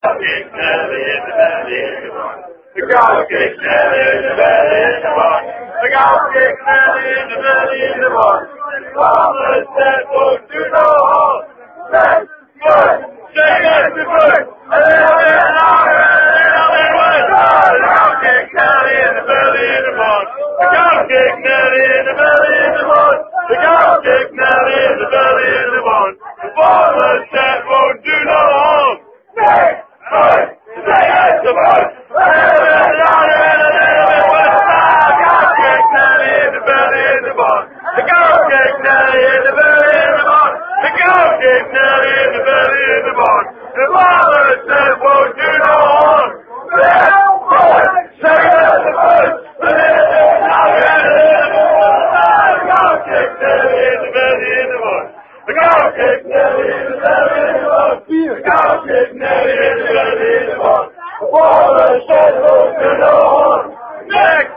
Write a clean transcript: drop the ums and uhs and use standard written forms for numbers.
kick Nelly in the belly in the barn. The cow kick Nelly in the belly in the barn. The cow kick Nelly in the belly in the barn. Mama said, "Won't do no harm." Back, foot, shake at the foot. A little bit louder and a little bit west. The cow kick Nelly in the belly in the barn. The cow kick Nelly in the belly in the barn. The cow kick Nelly in the belly in the barn. The farmer said, "Won't do no harm." Back, foot, shake at the foot. A little bit louder and a little bit west. The cow kick Nelly in the belly in the barn. The cow kick Nelly in the belly in the barn. The cow kick Nelly in the belly in the barn. The farmer said, "Won't do no harm." Back, foot, shake at the foot. A little bit louder and a little bit west. The cow kick Nelly in the belly in the barn. The cow kick Nelly in the belly in the barn. The cow kick Nelly in the belly in the barn. The farmer said, "Won't do no harm." Back,